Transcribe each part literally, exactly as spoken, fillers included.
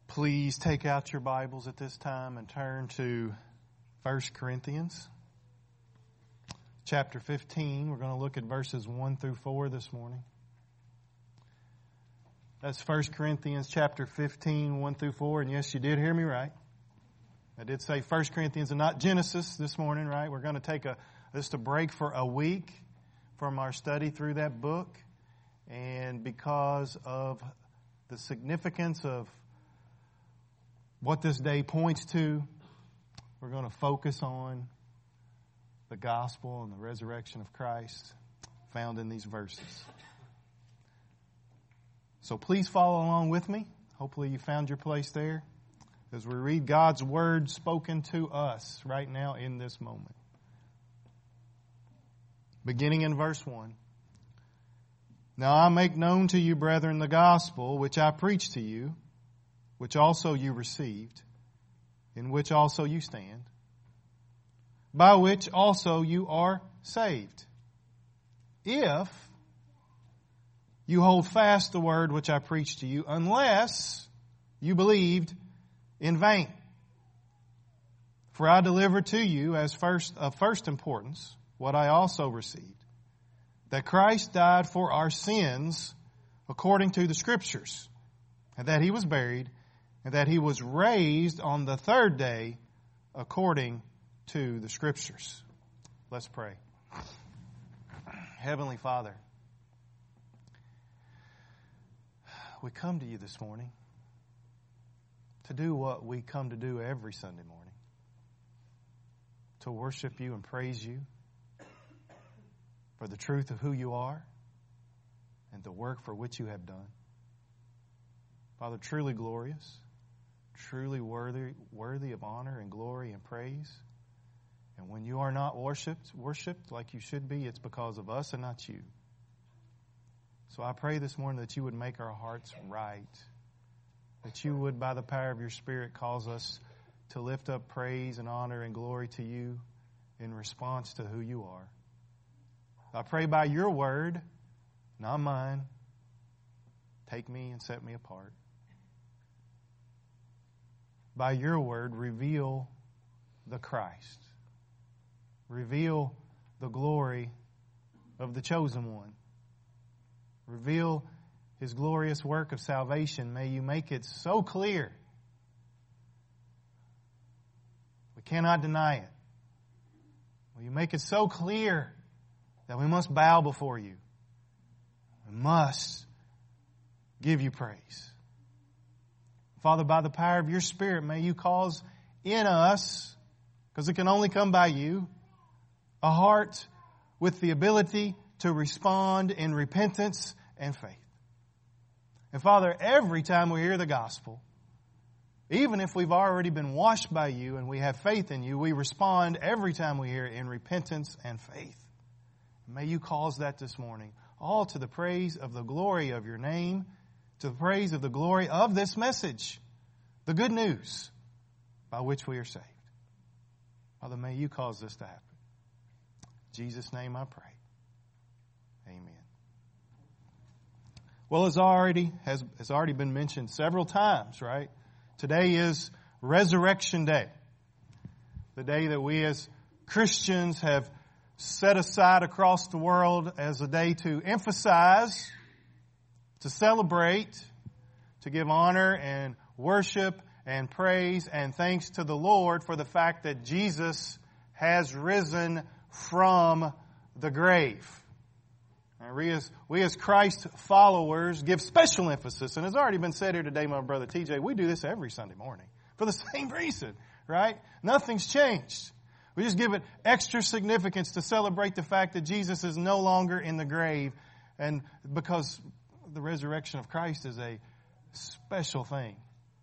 Please take out your Bibles at this time and turn to First Corinthians chapter fifteen. We're going to look at verses one through four this morning. That's First Corinthians chapter fifteen, one through four. And yes, you did hear me right. I did say First Corinthians and not Genesis this morning, right? We're going to take a just a break for a week from our study through that book. And because of the significance of what this day points to, we're going to focus on the gospel and the resurrection of Christ found in these verses. So please follow along with me. Hopefully you found your place there as we read God's word spoken to us right now in this moment. Beginning in verse one. Now I make known to you, brethren, the gospel which I preached to you, which also you received, in which also you stand, by which also you are saved, if you hold fast the word which I preached to you, unless you believed in vain. For I delivered to you as first of first importance what I also received, that Christ died for our sins according to the Scriptures, and that He was buried, and that He was raised on the third day according to the Scriptures. Let's pray. Heavenly Father, we come to you this morning to do what we come to do every Sunday morning, to worship you and praise you for the truth of who you are and the work for which you have done. Father, truly glorious, truly worthy, worthy of honor and glory and praise. And when you are not worshipped, worshipped like you should be, it's because of us and not you. So I pray this morning that you would make our hearts right, that you would, by the power of your Spirit, cause us to lift up praise and honor and glory to you in response to who you are. I pray by your word, not mine, take me and set me apart. By your word, reveal the Christ. Reveal the glory of the chosen one. Reveal His glorious work of salvation. May you make it so clear we cannot deny it. Will you make it so clear that we must bow before you? We must give you praise. Father, by the power of your Spirit, may you cause in us, because it can only come by you, a heart with the ability to respond in repentance and faith. And Father, every time we hear the gospel, even if we've already been washed by you and we have faith in you, we respond every time we hear it in repentance and faith. May you cause that this morning, all to the praise of the glory of your name, to the praise of the glory of this message, the good news by which we are saved. Father, may you cause this to happen. In Jesus' name I pray. Amen. Well, as already has, has already been mentioned several times, right? Today is Resurrection Day. The day that we as Christians have set aside across the world as a day to emphasize, to celebrate, to give honor and worship and praise and thanks to the Lord for the fact that Jesus has risen from the grave. And we as, we as Christ followers give special emphasis, and it's already been said here today, my brother T J, we do this every Sunday morning for the same reason, right? Nothing's changed. We just give it extra significance to celebrate the fact that Jesus is no longer in the grave, and because the resurrection of Christ is a special thing.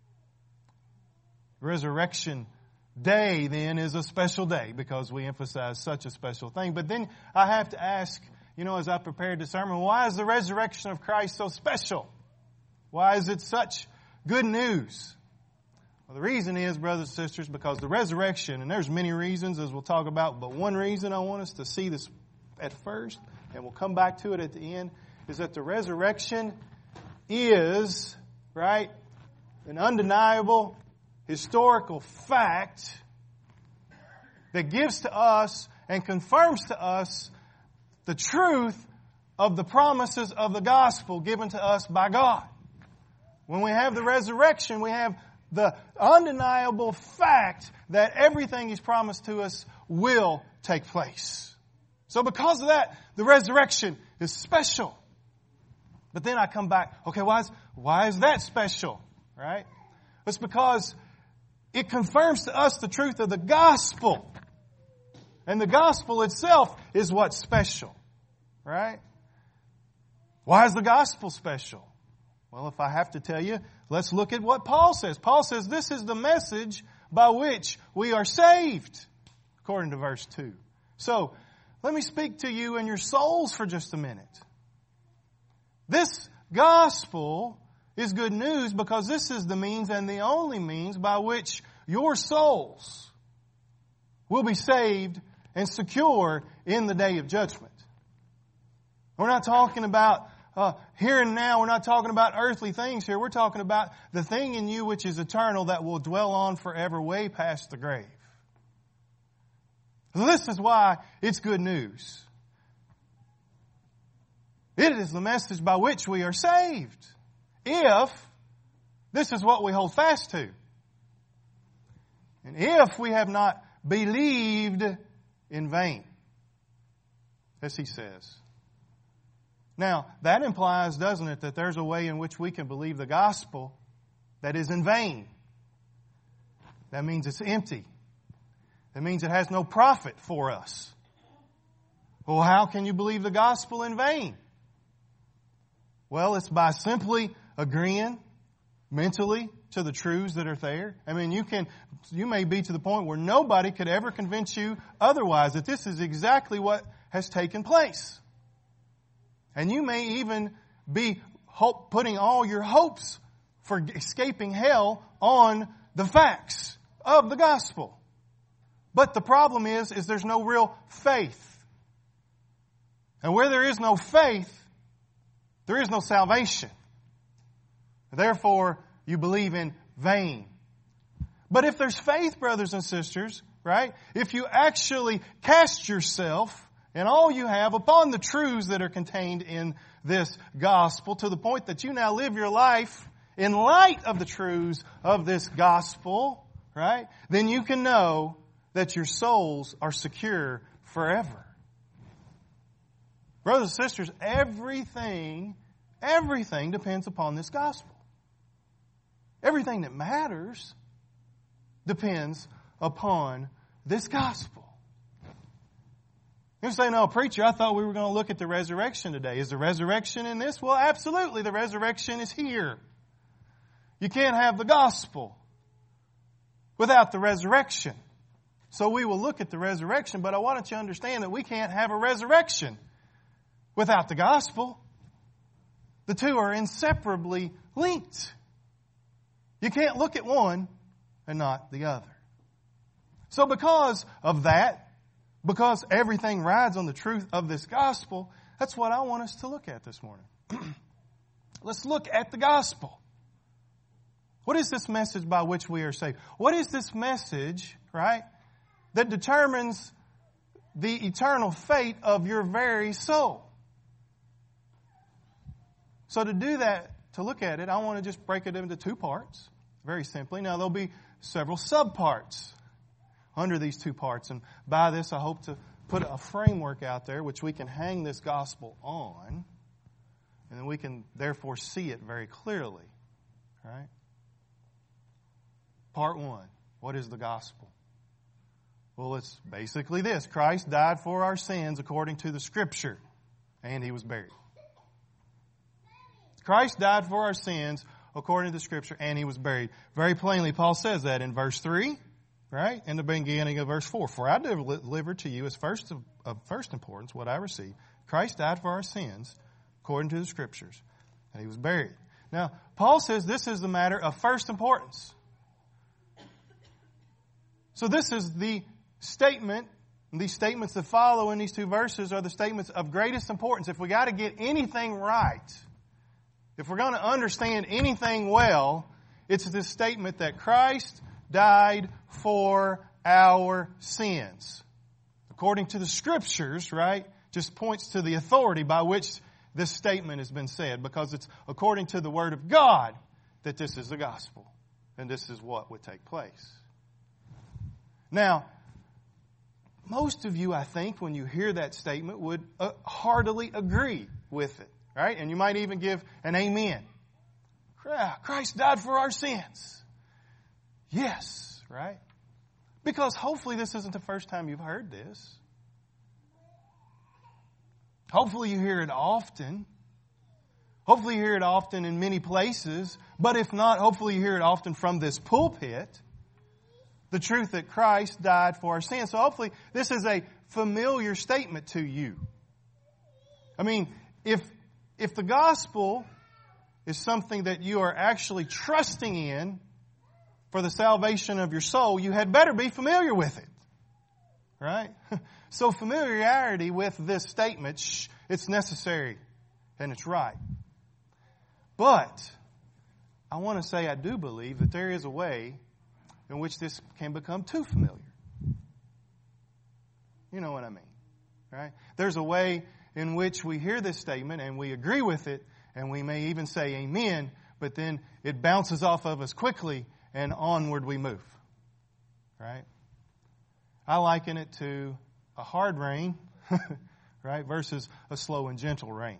Resurrection Day, then, is a special day because we emphasize such a special thing. But then I have to ask, you know, as I prepared the sermon, why is the resurrection of Christ so special? Why is it such good news? Well, the reason is, brothers and sisters, because the resurrection, and there's many reasons as we'll talk about, but one reason I want us to see this at first, and we'll come back to it at the end, is that the resurrection is, right, an undeniable historical fact that gives to us and confirms to us the truth of the promises of the gospel given to us by God. When we have the resurrection, we have the undeniable fact that everything He's promised to us will take place. So because of that, the resurrection is special. But then I come back, okay, why is, why is that special? Right? It's because it confirms to us the truth of the gospel. And the gospel itself is what's special. Right? Why is the gospel special? Well, if I have to tell you, let's look at what Paul says. Paul says this is the message by which we are saved, according to verse two. So, let me speak to you and your souls for just a minute. This gospel is good news because this is the means and the only means by which your souls will be saved and secure in the day of judgment. We're not talking about uh, here and now. We're not talking about earthly things here. We're talking about the thing in you which is eternal that will dwell on forever, way past the grave. This is why it's good news. It is the message by which we are saved. If this is what we hold fast to. And if we have not believed in vain. As he says. Now, that implies, doesn't it, that there's a way in which we can believe the gospel that is in vain. That means it's empty. That means it has no profit for us. Well, how can you believe the gospel in vain? Well, it's by simply agreeing mentally to the truths that are there. I mean, you can, you may be to the point where nobody could ever convince you otherwise that this is exactly what has taken place. And you may even be hope, putting all your hopes for escaping hell on the facts of the gospel. But the problem is, is there's no real faith. And where there is no faith, there is no salvation. Therefore, you believe in vain. But if there's faith, brothers and sisters, right? If you actually cast yourself and all you have upon the truths that are contained in this gospel to the point that you now live your life in light of the truths of this gospel, right? Then you can know that your souls are secure forever. Brothers and sisters, everything, everything depends upon this gospel. Everything that matters depends upon this gospel. You say, no, preacher, I thought we were going to look at the resurrection today. Is the resurrection in this? Well, absolutely, the resurrection is here. You can't have the gospel without the resurrection. So we will look at the resurrection, but I want you to understand that we can't have a resurrection without the gospel. The two are inseparably linked. You can't look at one and not the other. So because of that, because everything rides on the truth of this gospel, that's what I want us to look at this morning. Let's look at the gospel. What is this message by which we are saved? What is this message, right, that determines the eternal fate of your very soul? So to do that, to look at it, I want to just break it into two parts, very simply. Now, there'll be several subparts under these two parts. And by this, I hope to put a framework out there which we can hang this gospel on. And then we can therefore see it very clearly. Right? Part one. What is the gospel? Well, it's basically this. Christ died for our sins according to the Scripture. And He was buried. Christ died for our sins according to the Scripture. And He was buried. Very plainly, Paul says that in verse three. Right? In the beginning of verse four. For I delivered to you as first of, of first importance what I received. Christ died for our sins according to the Scriptures. And He was buried. Now, Paul says this is the matter of first importance. So this is the statement, and these statements that follow in these two verses are the statements of greatest importance. If we got to get anything right, if we're going to understand anything well, It's this statement that Christ died for our sins. According to the Scriptures, right, just points to the authority by which this statement has been said, because it's according to the Word of God that this is the gospel, and this is what would take place. Now, most of you, I think, when you hear that statement, would uh, heartily agree with it, right? And you might even give an amen. Christ died for our sins. Yes, right? Because hopefully this isn't the first time you've heard this. Hopefully you hear it often. Hopefully you hear it often in many places. But if not, hopefully you hear it often from this pulpit. The truth that Christ died for our sins. So hopefully this is a familiar statement to you. I mean, if, if the gospel is something that you are actually trusting in for the salvation of your soul, you had better be familiar with it. Right? So familiarity with this statement, it's necessary and it's right. But I want to say I do believe that there is a way in which this can become too familiar. You know what I mean, right? There's a way in which we hear this statement and we agree with it, and we may even say amen, but then it bounces off of us quickly and onward we move, right? I liken it to a hard rain, right, versus a slow and gentle rain.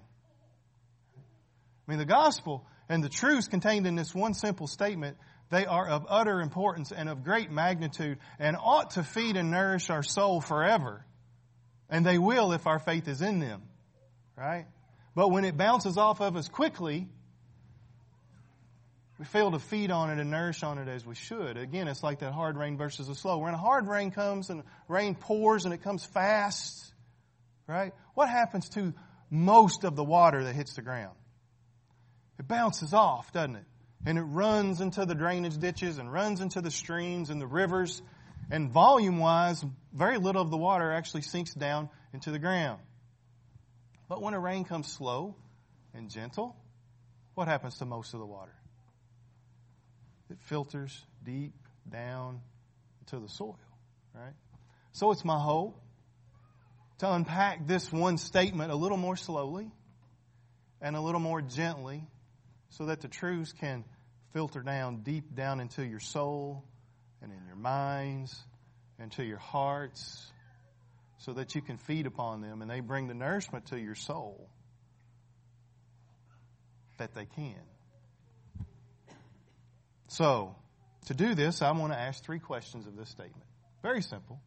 I mean, the gospel and the truths contained in this one simple statement, they are of utter importance and of great magnitude and ought to feed and nourish our soul forever. And they will if our faith is in them, right? But when it bounces off of us quickly, we fail to feed on it and nourish on it as we should. Again, it's like that hard rain versus a slow. When a hard rain comes and rain pours and it comes fast, right? What happens to most of the water that hits the ground? It bounces off, doesn't it? And it runs into the drainage ditches and runs into the streams and the rivers. And volume-wise, very little of the water actually sinks down into the ground. But when a rain comes slow and gentle, what happens to most of the water? It filters deep down into the soil, right? So it's my hope to unpack this one statement a little more slowly and a little more gently so that the truths can filter down deep down into your soul and in your minds and to your hearts so that you can feed upon them and they bring the nourishment to your soul that they can. So, to do this, I want to ask three questions of this statement. Very simple.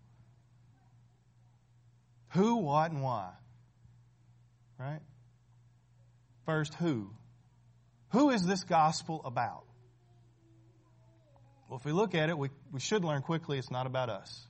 Who, what, and why? Right? First, who? Who is this gospel about? Well, if we look at it, we, we should learn quickly it's not about us.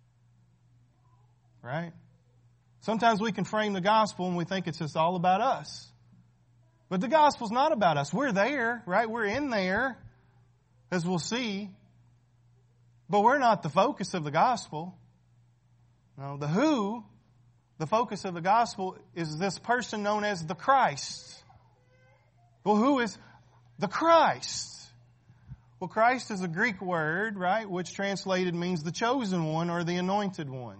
Right? Sometimes we can frame the gospel and we think it's just all about us. But the gospel's not about us. We're there, right? We're in there, as we'll see. But we're not the focus of the gospel. No, the who, the focus of the gospel is this person known as the Christ. Well, who is the Christ? Well, Christ is a Greek word, right, which translated means the chosen one or the anointed one.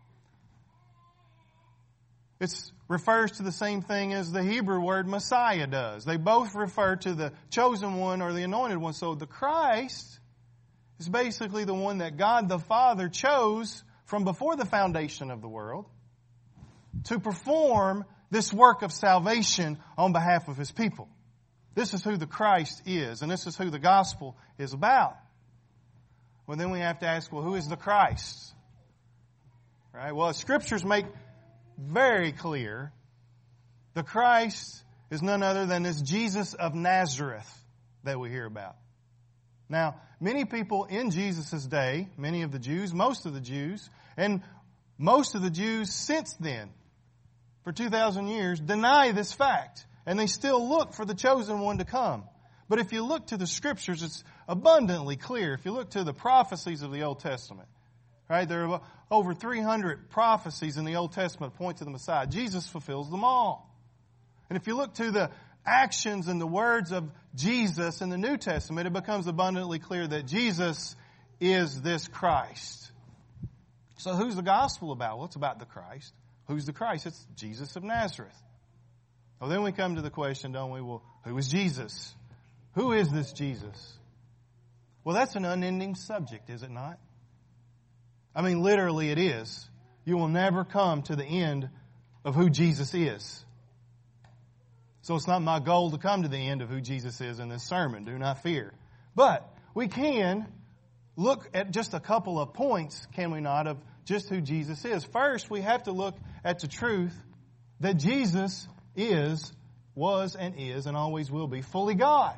It refers to the same thing as the Hebrew word Messiah does. They both refer to the chosen one or the anointed one. So the Christ is basically the one that God the Father chose from before the foundation of the world to perform this work of salvation on behalf of His people. This is who the Christ is, and this is who the gospel is about. Well, then we have to ask, well, who is the Christ? Right? Well, Scriptures make very clear the Christ is none other than this Jesus of Nazareth that we hear about. Now, many people in Jesus' day, many of the Jews, most of the Jews, and most of the Jews since then, for two thousand years, deny this fact. And they still look for the chosen one to come. But if you look to the Scriptures, it's abundantly clear. If you look to the prophecies of the Old Testament, right? There are over three hundred prophecies in the Old Testament that point to the Messiah. Jesus fulfills them all. And if you look to the actions and the words of Jesus in the New Testament, it becomes abundantly clear that Jesus is this Christ. So who's the gospel about? Well, it's about the Christ. Who's the Christ? It's Jesus of Nazareth. Well, then we come to the question, don't we? Well, who is Jesus? Who is this Jesus? Well, that's an unending subject, is it not? I mean, literally it is. You will never come to the end of who Jesus is. So it's not my goal to come to the end of who Jesus is in this sermon. Do not fear. But we can look at just a couple of points, can we not, of just who Jesus is. First, we have to look at the truth that Jesus is, was, and is, and always will be fully God.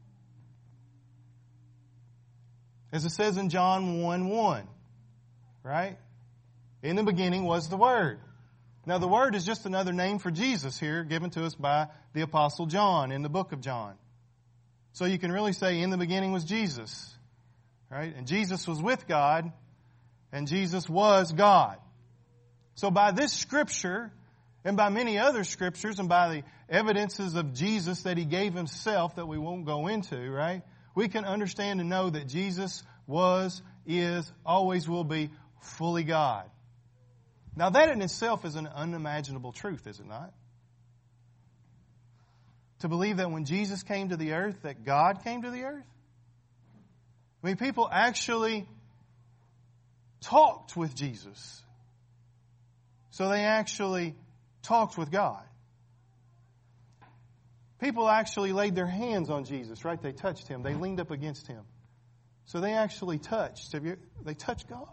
As it says in John one one, right? In the beginning was the Word. Now the Word is just another name for Jesus here, given to us by the Apostle John in the book of John. So you can really say in the beginning was Jesus, right? And Jesus was with God, and Jesus was God. So by this scripture, and by many other scriptures, and by the evidences of Jesus that He gave Himself that we won't go into, right? We can understand and know that Jesus was, is, always will be fully God. Now that in itself is an unimaginable truth, is it not? To believe that when Jesus came to the earth, that God came to the earth? I mean, people actually talked with Jesus. So they actually talked with God. People actually laid their hands on Jesus, right? They touched Him. They leaned up against Him. So they actually touched. Have you, they touched God.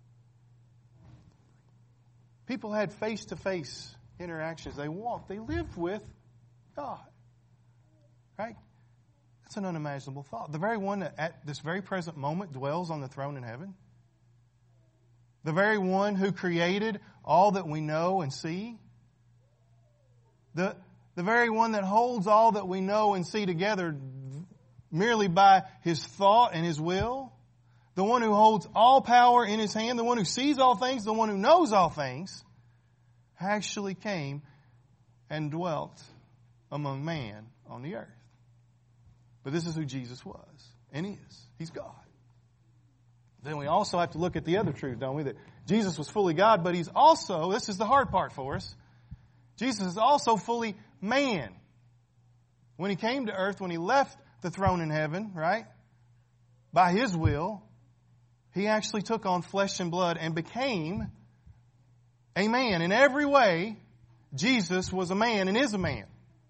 People had face-to-face interactions. They walked. They lived with God. Right? That's an unimaginable thought. The very one that at this very present moment dwells on the throne in heaven. The very one who created all that we know and see. The, the very one that holds all that we know and see together merely by His thought and His will. The one who holds all power in His hand. The one who sees all things. The one who knows all things. Actually came and dwelt among man on the earth. But this is who Jesus was. And He is. He's God. Then we also have to look at the other truth, don't we? That Jesus was fully God, but He's also, this is the hard part for us, Jesus is also fully man. When He came to earth, when He left the throne in heaven, right? By His will, He actually took on flesh and blood and became a man. In every way, Jesus was a man and is a man.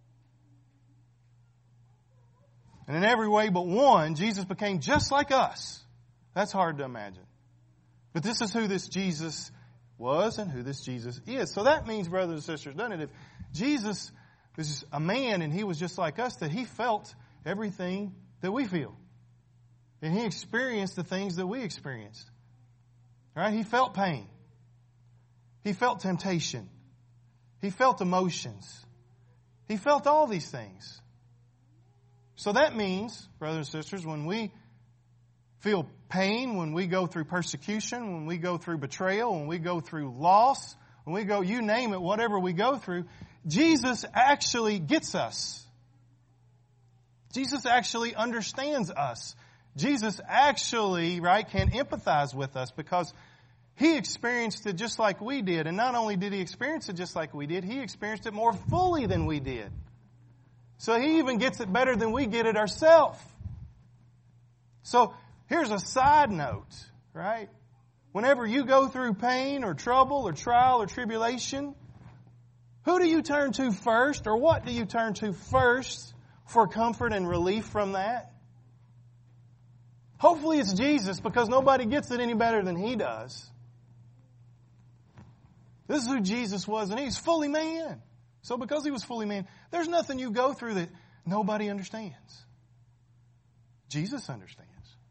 And in every way but one, Jesus became just like us. That's hard to imagine. But this is who this Jesus was and who this Jesus is. So that means, brothers and sisters, doesn't it? If Jesus was just a man and He was just like us, that He felt everything that we feel. And He experienced the things that we experienced. Right? He felt pain. He felt temptation. He felt emotions. He felt all these things. So that means, brothers and sisters, when we feel pain, when we go through persecution, when we go through betrayal, when we go through loss, when we go, you name it, whatever we go through, Jesus actually gets us. Jesus actually understands us. Jesus actually, right, can empathize with us because He experienced it just like we did. And not only did He experience it just like we did, He experienced it more fully than we did. So He even gets it better than we get it ourselves. So here's a side note, right? Whenever you go through pain or trouble or trial or tribulation, who do you turn to first, or what do you turn to first for comfort and relief from that? Hopefully it's Jesus, because nobody gets it any better than He does. This is who Jesus was, and He's fully man. So because He was fully man, there's nothing you go through that nobody understands. Jesus understands.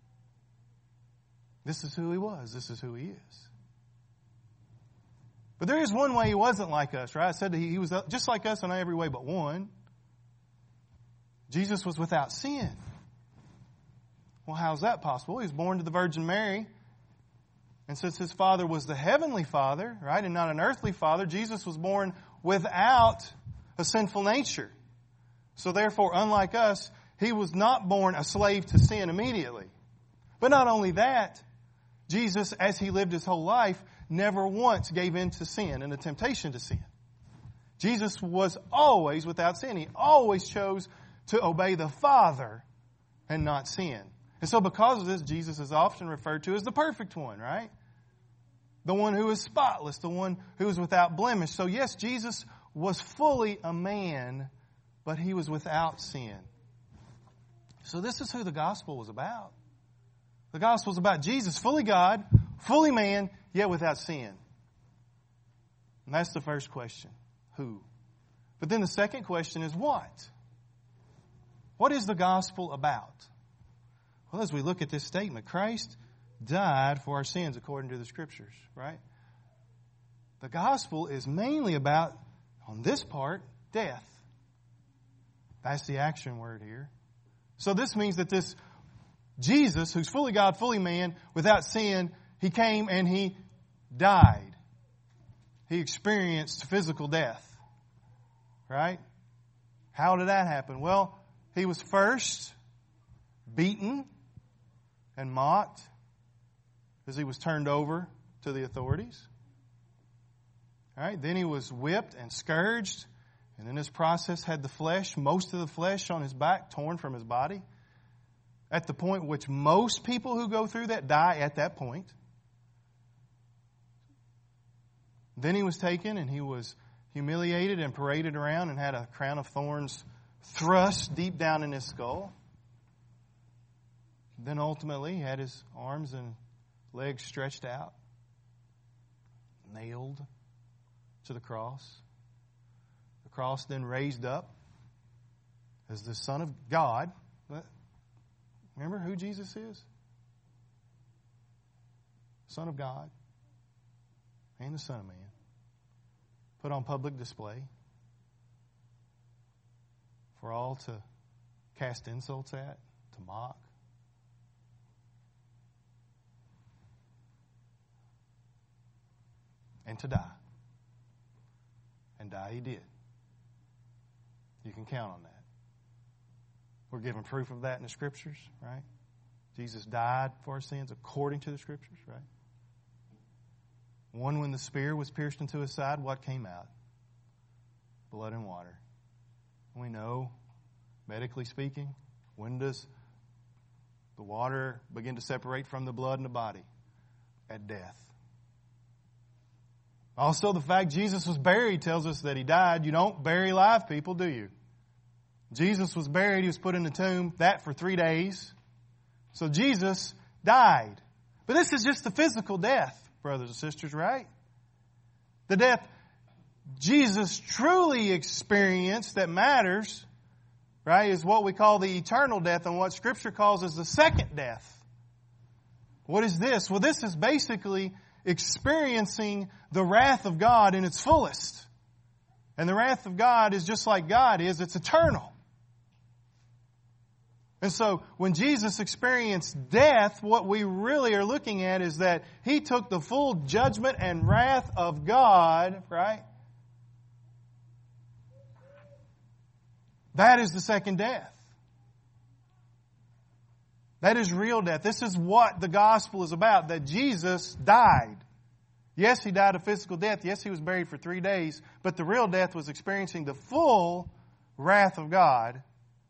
This is who He was. This is who He is. But there is one way He wasn't like us, right? I said that He was just like us in every way but one. Jesus was without sin. Well, how's that possible? He was born to the Virgin Mary. And since His Father was the Heavenly Father, right, and not an earthly father, Jesus was born without a sinful nature. So therefore, unlike us, He was not born a slave to sin immediately. But not only that, Jesus, as He lived His whole life, never once gave in to sin and the temptation to sin. Jesus was always without sin. He always chose to obey the Father and not sin. And so because of this, Jesus is often referred to as the perfect one, right? The one who is spotless, the one who is without blemish. So yes, Jesus was fully a man, but He was without sin. So this is who the gospel was about. The gospel is about Jesus, fully God, fully man, yet without sin. And that's the first question. Who? But then the second question is what? What is the gospel about? Well, as we look at this statement, Christ died for our sins according to the Scriptures, right? The gospel is mainly about, on this part, death. That's the action word here. So this means that this Jesus, who's fully God, fully man, without sin, He came and He died. He experienced physical death. Right? How did that happen? Well, He was first beaten and mocked as He was turned over to the authorities. All right? Then He was whipped and scourged, and in this process had the flesh, most of the flesh on His back torn from His body, at the point which most people who go through that die at that point. Then He was taken and He was humiliated and paraded around and had a crown of thorns thrust deep down in His skull. Then ultimately He had His arms and legs stretched out, nailed to the cross. The cross then raised up as the Son of God. Remember who Jesus is? Son of God and the Son of Man. Put on public display for all to cast insults at, to mock. And to die. And die He did. You can count on that. We're given proof of that in the Scriptures, right? Jesus died for our sins according to the Scriptures, right? One, when the spear was pierced into His side, what came out? Blood and water. We know, medically speaking, when does the water begin to separate from the blood in the body? At death. Also, the fact Jesus was buried tells us that He died. You don't bury live people, do you? Jesus was buried. He was put in the tomb. That for three days. So Jesus died. But this is just the physical death, brothers and sisters, right? The death Jesus truly experienced that matters, right, is what we call the eternal death and what Scripture calls as the second death. What is this? Well, this is basically experiencing the wrath of God in its fullest. And the wrath of God is just like God is. It's eternal. And so when Jesus experienced death, what we really are looking at is that He took the full judgment and wrath of God, right? That is the second death. That is real death. This is what the gospel is about, that Jesus died. Yes, He died a physical death. Yes, He was buried for three days. But the real death was experiencing the full wrath of God.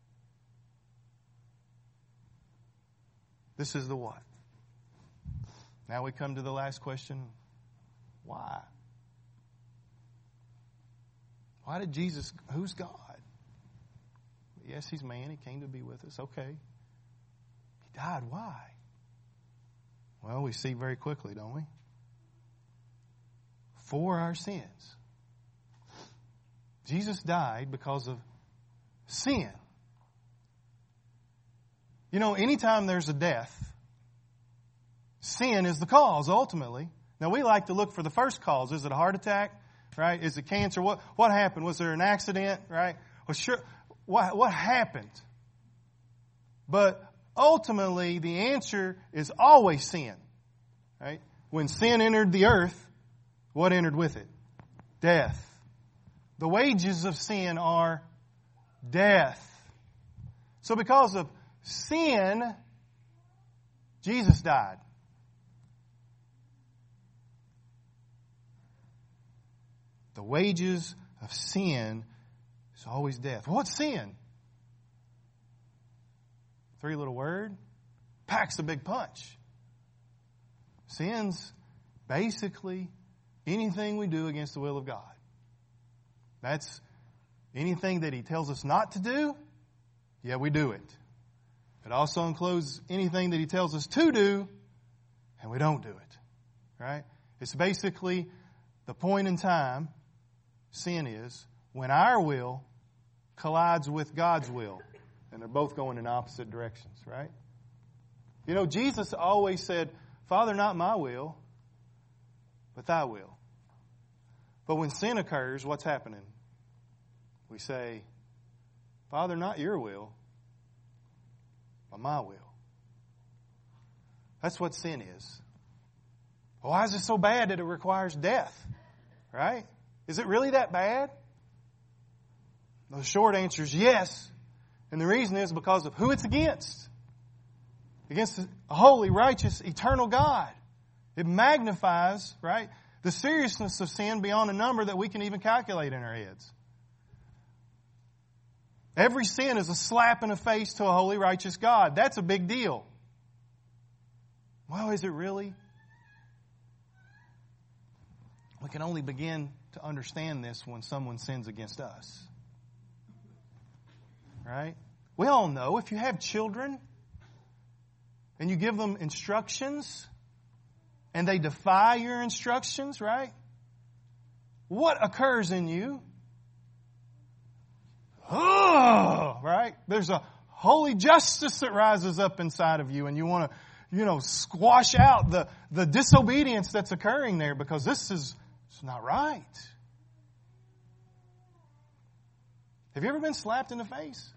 This is the what. Now we come to the last question. Why? Why did Jesus, who's God? Yes, He's man. He came to be with us. Okay. He died. Why? Well, we see very quickly, don't we? For our sins. Jesus died because of sin. You know, anytime there's a death, sin is the cause, ultimately. Now, we like to look for the first cause. Is it a heart attack? Right? Is it cancer? What, what happened? Was there an accident? Right? Well, sure. What, what happened? But ultimately, the answer is always sin. Right? When sin entered the earth, what entered with it? Death. The wages of sin are death. So because of sin, Jesus died. The wages of sin is always death. What's sin? Three little word. Packs a big punch. Sin's basically anything we do against the will of God. That's anything that He tells us not to do. Yeah, we do it. It also includes anything that He tells us to do, and we don't do it. Right? It's basically the point in time, sin is, when our will collides with God's will. And they're both going in opposite directions, right? You know, Jesus always said, Father, not my will, but thy will. But when sin occurs, what's happening? We say, Father, not your will, but my will. That's what sin is. Well, why is it so bad that it requires death? Right? Is it really that bad? The short answer is yes. And the reason is because of who it's against. Against a holy, righteous, eternal God. It magnifies, right, the seriousness of sin beyond a number that we can even calculate in our heads. Every sin is a slap in the face to a holy, righteous God. That's a big deal. Well, is it really? We can only begin to understand this when someone sins against us. Right? We all know if you have children and you give them instructions and they defy your instructions, right? What occurs in you? Oh, right? There's a holy justice that rises up inside of you, and you want to, you know, squash out the, the disobedience that's occurring there because this is it's not right. Have you ever been slapped in the face?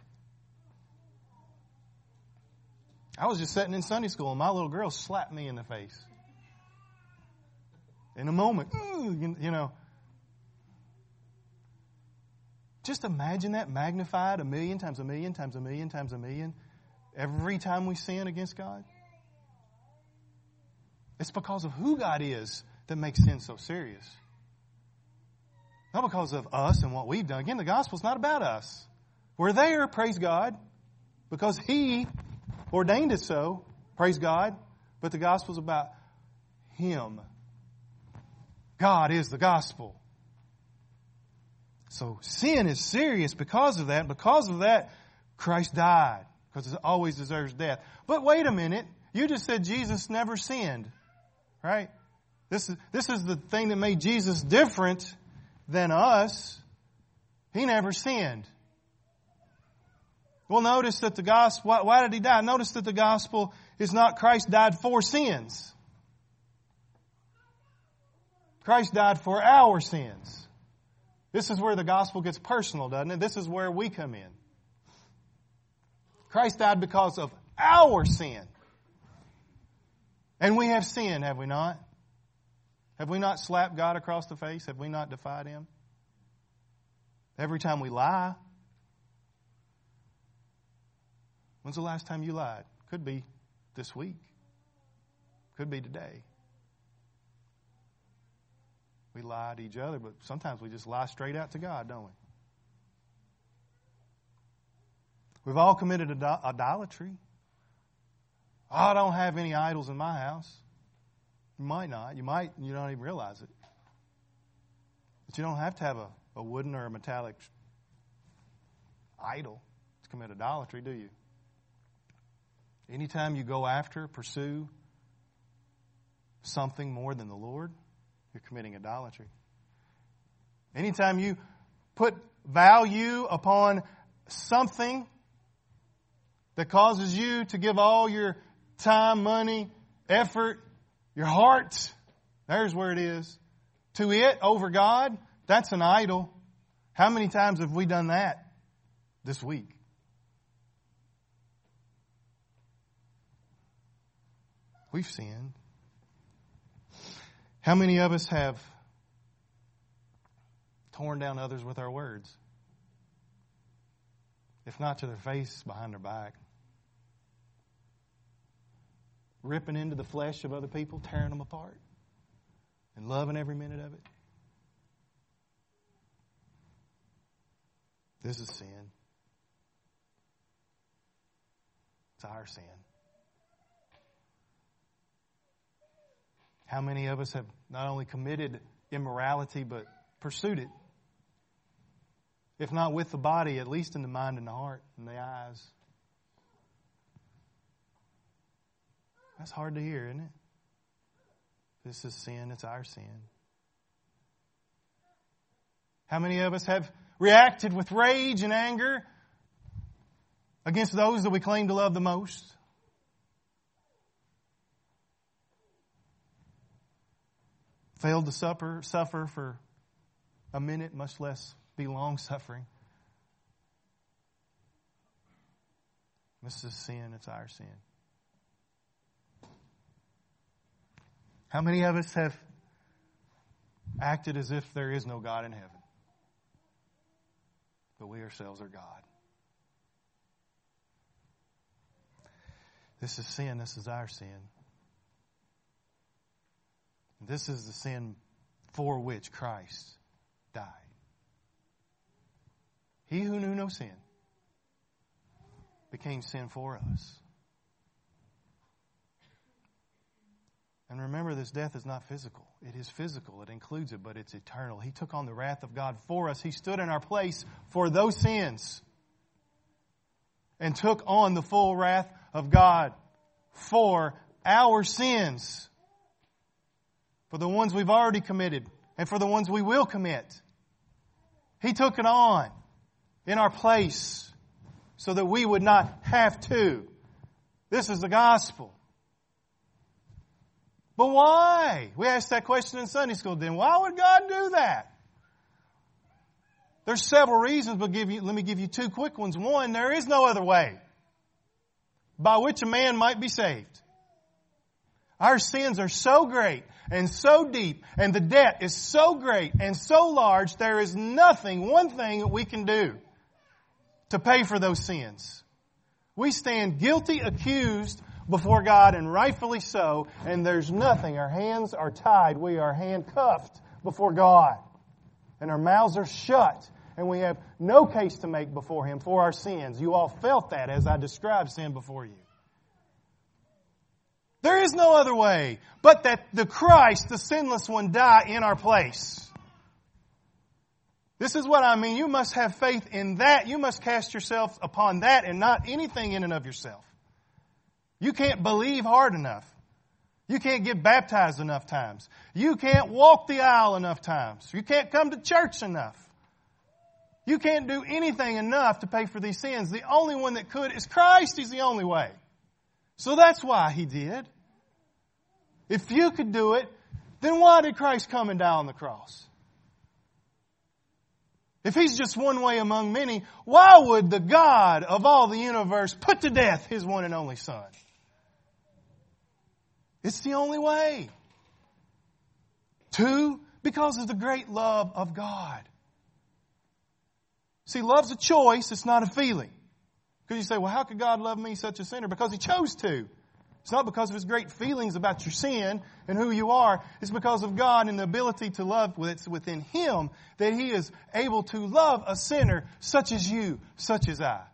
I was just sitting in Sunday school and my little girl slapped me in the face. In a moment, you, you know. Just imagine that magnified a million times a million times a million times a million every time we sin against God. It's because of who God is that makes sin so serious. Not because of us and what we've done. Again, the gospel's not about us. We're there, praise God, because He ordained it so, praise God, but the gospel's about Him. God is the gospel. So sin is serious because of that. Because of that, Christ died, because it always deserves death. But wait a minute. You just said Jesus never sinned, right? This is, this is the thing that made Jesus different than us. He never sinned. Well, notice that the gospel, why, why did He die? Notice that the gospel is not Christ died for sins. Christ died for our sins. This is where the gospel gets personal, doesn't it? This is where we come in. Christ died because of our sin. And we have sinned, have we not? Have we not slapped God across the face? Have we not defied Him? Every time we lie. When's the last time you lied? Could be this week. Could be today. We lie to each other, but sometimes we just lie straight out to God, don't we? We've all committed idolatry. Oh, I don't have any idols in my house. You might not. You might, you don't even realize it. But you don't have to have a, a wooden or a metallic idol to commit idolatry, do you? Anytime you go after, pursue something more than the Lord, you're committing idolatry. Anytime you put value upon something that causes you to give all your time, money, effort, your heart, there's where it is, to it over God, that's an idol. How many times have we done that this week? We've sinned. How many of us have torn down others with our words? if not to their face, behind their back. Ripping into the flesh of other people, tearing them apart, and loving every minute of it. This is sin. It's our sin. How many of us have not only committed immorality, but pursued it? If not with the body, at least in the mind and the heart and the eyes. That's hard to hear, isn't it? This is sin. It's our sin. How many of us have reacted with rage and anger against those that we claim to love the most? Failed to suffer, suffer for a minute, much less be long-suffering. This is sin. It's our sin. How many of us have acted as if there is no God in heaven? But we ourselves are God. This is sin. This is our sin. This is the sin for which Christ died. He who knew no sin became sin for us. And remember, this death is not physical. It is physical. It includes it, but it's eternal. He took on the wrath of God for us. He stood in our place for those sins and took on the full wrath of God for our sins, for the ones we've already committed and for the ones we will commit. He took it on in our place so that we would not have to. This is the gospel. But why? We asked that question in Sunday school then. Why would God do that? There's several reasons, but give you, let me give you two quick ones. One, there is no other way by which a man might be saved. Our sins are so great and so deep, and the debt is so great and so large, there is nothing, one thing that we can do to pay for those sins. We stand guilty, accused before God, and rightfully so, and there's nothing. Our hands are tied. We are handcuffed before God. And our mouths are shut, and we have no case to make before Him for our sins. You all felt that as I described sin before you. There is no other way but that the Christ, the sinless one, die in our place. This is what I mean. You must have faith in that. You must cast yourself upon that and not anything in and of yourself. You can't believe hard enough. You can't get baptized enough times. You can't walk the aisle enough times. You can't come to church enough. You can't do anything enough to pay for these sins. The only one that could is Christ. He's the only way. So that's why He did. If you could do it, then why did Christ come and die on the cross? If He's just one way among many, why would the God of all the universe put to death His one and only Son? It's the only way. Two, because of the great love of God. See, love's a choice. It's not a feeling. Because you say, well, how could God love me, such a sinner? Because He chose to. It's not because of His great feelings about your sin and who you are. It's because of God and the ability to love that's within Him that He is able to love a sinner such as you, such as I.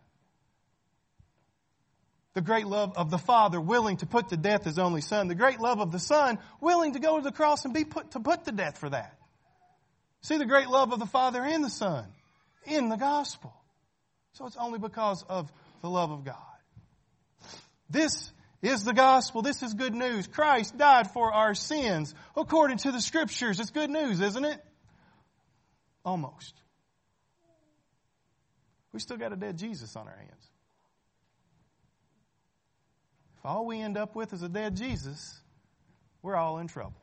The great love of the Father willing to put to death His only Son. The great love of the Son willing to go to the cross and be put to put to death for that. See the great love of the Father and the Son in the gospel. So it's only because of the love of God. This is the gospel. This is good news. Christ died for our sins according to the Scriptures. It's good news, isn't it? Almost. We still got a dead Jesus on our hands. If all we end up with is a dead Jesus, we're all in trouble.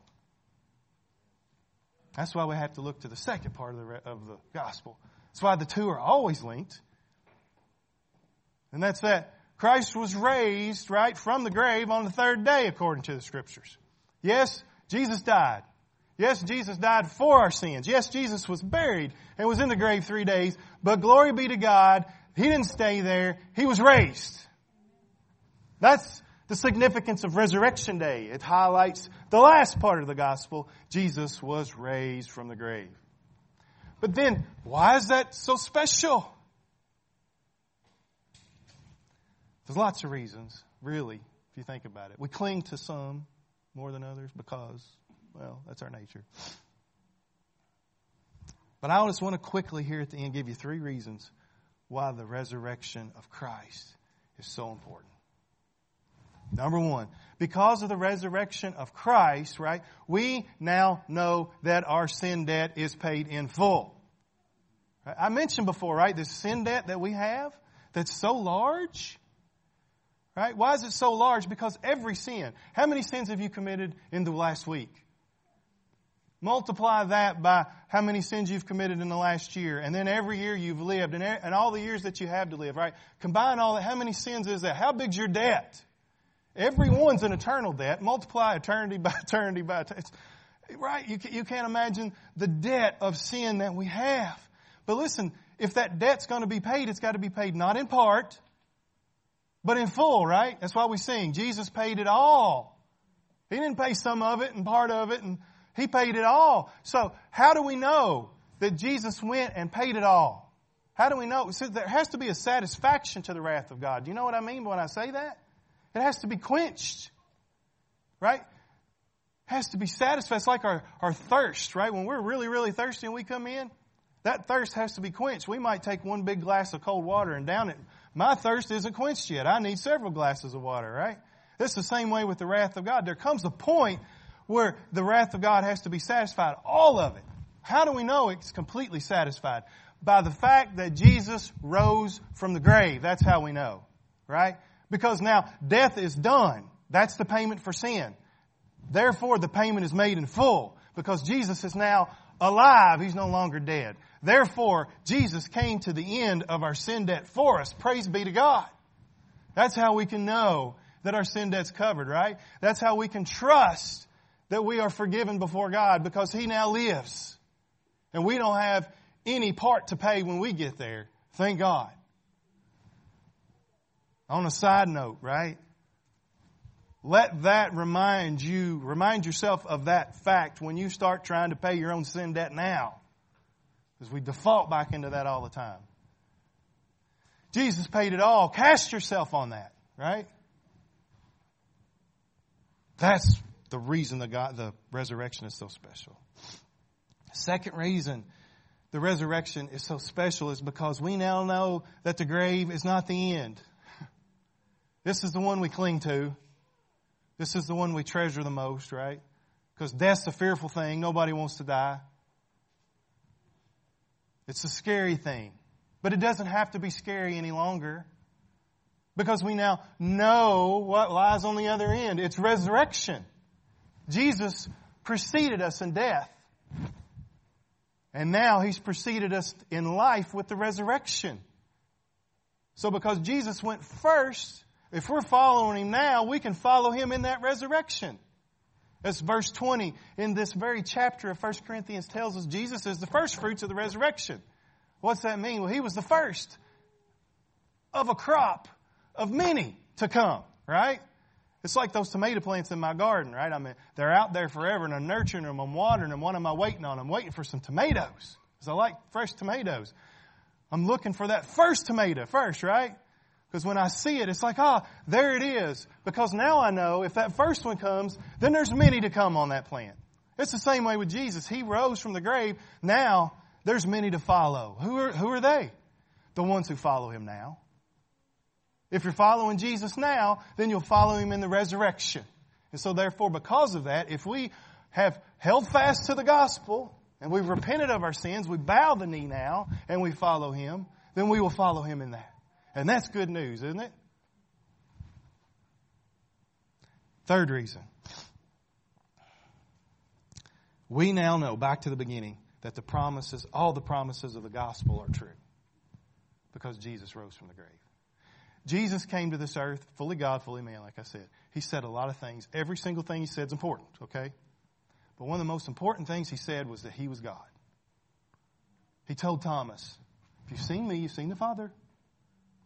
That's why we have to look to the second part of the, of the gospel. That's why the two are always linked. And that's that Christ was raised, right, from the grave on the third day, according to the Scriptures. Yes, Jesus died. Yes, Jesus died for our sins. Yes, Jesus was buried and was in the grave three days. But glory be to God, He didn't stay there. He was raised. That's the significance of Resurrection Day. It highlights the last part of the gospel. Jesus was raised from the grave. But then, why is that so special? There's lots of reasons, really, if you think about it. We cling to some more than others because, well, that's our nature. But I just want to quickly here at the end give you three reasons why the resurrection of Christ is so important. Number one, because of the resurrection of Christ, right, we now know that our sin debt is paid in full. Right? I mentioned before, right, this sin debt that we have that's so large, right? Why is it so large? Because every sin. How many sins have you committed in the last week? Multiply that by how many sins you've committed in the last year, and then every year you've lived, and, and all the years that you have to live, right? Combine all that. How many sins is that? How big's your debt? Everyone's an eternal debt. Multiply eternity by eternity by eternity. Right? You, you can't imagine the debt of sin that we have. But listen, if that debt's going to be paid, it's got to be paid not in part, but in full, right? That's why we sing, Jesus paid it all. He didn't pay some of it and part of it, and He paid it all. So how do we know that Jesus went and paid it all? How do we know? So there has to be a satisfaction to the wrath of God. Do you know what I mean when I say that? It has to be quenched. Right? It has to be satisfied. It's like our, our thirst, right? When we're really, really thirsty and we come in, that thirst has to be quenched. We might take one big glass of cold water and down it. My thirst isn't quenched yet. I need several glasses of water, right? It's the same way with the wrath of God. There comes a point where the wrath of God has to be satisfied. All of it. How do we know it's completely satisfied? By the fact that Jesus rose from the grave. That's how we know. Right? Because now death is done. That's the payment for sin. Therefore, the payment is made in full. Because Jesus is now alive. He's no longer dead. Therefore, Jesus came to the end of our sin debt for us. Praise be to God. That's how we can know that our sin debt's covered, right? That's how we can trust that we are forgiven before God because He now lives. And we don't have any part to pay when we get there. Thank God. On a side note, right? Let that remind you, remind yourself of that fact when you start trying to pay your own sin debt now. Because we default back into that all the time. Jesus paid it all. Cast yourself on that, right? That's the reason the God, the resurrection is so special. Second reason the resurrection is so special is because we now know that the grave is not the end. This is the one we cling to. This is the one we treasure the most, right? Because death's a fearful thing. Nobody wants to die. It's a scary thing. But it doesn't have to be scary any longer. Because we now know what lies on the other end. It's resurrection. Jesus preceded us in death. And now He's preceded us in life with the resurrection. So because Jesus went first, if we're following Him now, we can follow Him in that resurrection. As verse twenty in this very chapter of First Corinthians tells us, Jesus is the first fruits of the resurrection. What's that mean? Well, He was the first of a crop of many to come, right? It's like those tomato plants in my garden, right? I mean, they're out there forever and I'm nurturing them, I'm watering them. What am I waiting on? I'm waiting for some tomatoes because I like fresh tomatoes. I'm looking for that first tomato first, right? Because when I see it, it's like, ah, there it is. Because now I know if that first one comes, then there's many to come on that plant. It's the same way with Jesus. He rose from the grave. Now there's many to follow. Who are, who are they? The ones who follow Him now. If you're following Jesus now, then you'll follow Him in the resurrection. And so therefore, because of that, if we have held fast to the gospel and we've repented of our sins, we bow the knee now and we follow Him, then we will follow Him in that. And that's good news, isn't it? Third reason. We now know, back to the beginning, that the promises, all the promises of the gospel are true. Because Jesus rose from the grave. Jesus came to this earth, fully God, fully man, like I said. He said a lot of things. Every single thing He said is important, okay? But one of the most important things He said was that He was God. He told Thomas, if you've seen me, you've seen the Father.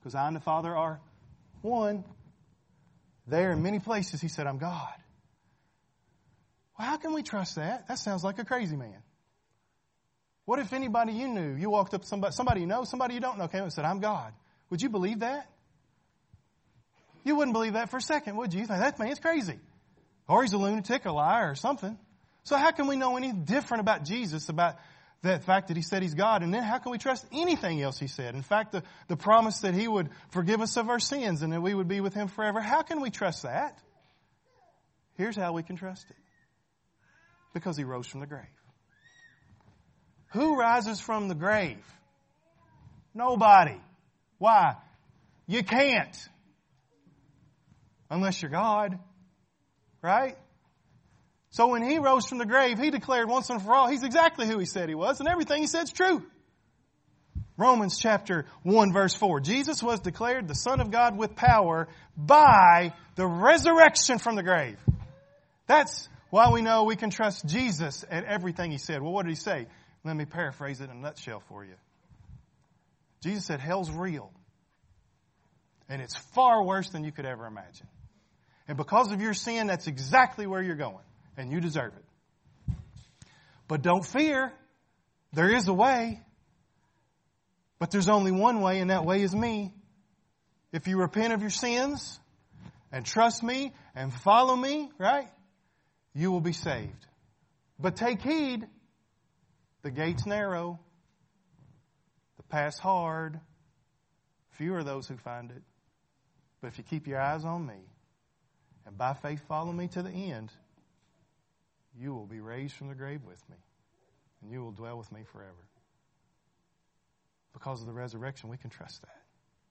because I and the Father are one. There in many places he said, I'm God. Well, how can we trust that? That sounds like a crazy man. What if anybody you knew, you walked up to somebody, somebody you know, somebody you don't know, came up and said, I'm God. Would you believe that? You wouldn't believe that for a second, would you? You think, that man's crazy. Or he's a lunatic, a liar, or something. So how can we know any different about Jesus, about the fact that he said he's God? And then how can we trust anything else he said? In fact, the, the promise that he would forgive us of our sins and that we would be with him forever. How can we trust that? Here's how we can trust it. Because he rose from the grave. Who rises from the grave? Nobody. Why? You can't. Unless you're God. Right? So when he rose from the grave, he declared once and for all, he's exactly who he said he was, and everything he said is true. Romans chapter one verse four. Jesus was declared the Son of God with power by the resurrection from the grave. That's why we know we can trust Jesus at everything he said. Well, what did he say? Let me paraphrase it in a nutshell for you. Jesus said, hell's real. And it's far worse than you could ever imagine. And because of your sin, that's exactly where you're going. And you deserve it. But don't fear. There is a way. But there's only one way, and that way is me. If you repent of your sins and trust me and follow me, right, you will be saved. But take heed. The gate's narrow. The path's hard. Few are those who find it. But if you keep your eyes on me and by faith follow me to the end, you will be raised from the grave with me, and you will dwell with me forever. Because of the resurrection, we can trust that.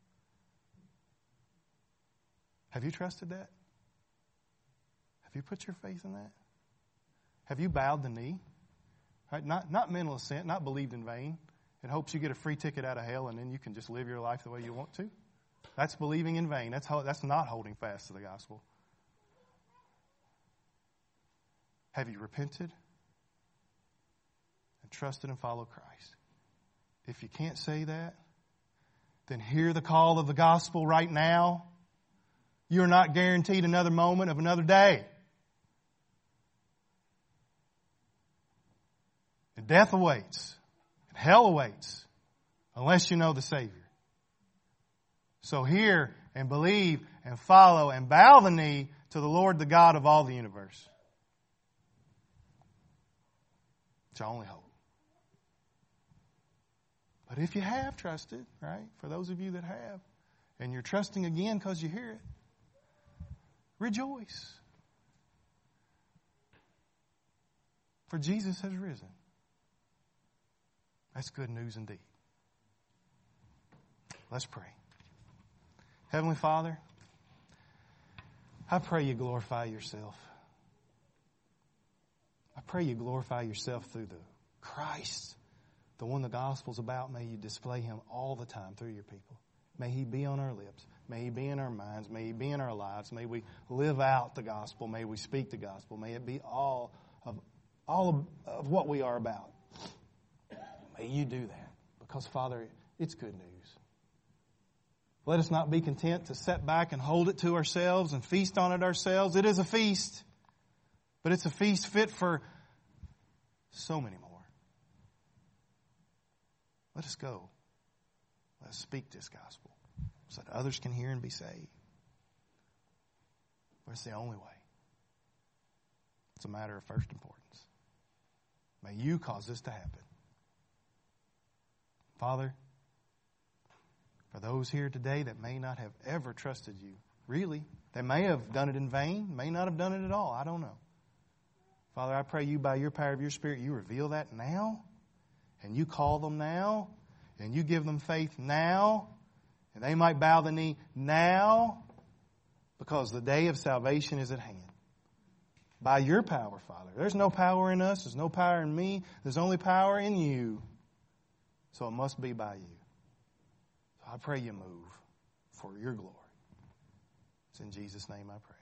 Have you trusted that? Have you put your faith in that? Have you bowed the knee? Right? Not, not mental assent, not believed in vain, in hopes you get a free ticket out of hell and then you can just live your life the way you want to. That's believing in vain. That's, that's not holding fast to the gospel. Have you repented and trusted and followed Christ? If you can't say that, then hear the call of the gospel right now. You're not guaranteed another moment of another day. And death awaits. And hell awaits. Unless you know the Savior. So hear and believe and follow and bow the knee to the Lord, the God of all the universe. It's your only hope. But if you have trusted, right, for those of you that have, and you're trusting again because you hear it, rejoice. For Jesus has risen. That's good news indeed. Let's pray. Heavenly Father, I pray you glorify yourself. I pray you glorify yourself through the Christ, the one the gospel's about. May you display him all the time through your people. May he be on our lips. May he be in our minds. May he be in our lives. May we live out the gospel. May we speak the gospel. May it be all of all of, of what we are about. May you do that. Because, Father, it's good news. Let us not be content to sit back and hold it to ourselves and feast on it ourselves. It is a feast. But it's a feast fit for so many more. Let us go. Let us speak this gospel so that others can hear and be saved. But it's the only way. It's a matter of first importance. May you cause this to happen. Father, for those here today that may not have ever trusted you, really, they may have done it in vain, may not have done it at all. I don't know. Father, I pray you by your power of your Spirit, you reveal that now, and you call them now, and you give them faith now, and they might bow the knee now, because the day of salvation is at hand. By your power, Father. There's no power in us. There's no power in me. There's only power in you. So it must be by you. So I pray you move for your glory. It's in Jesus' name I pray.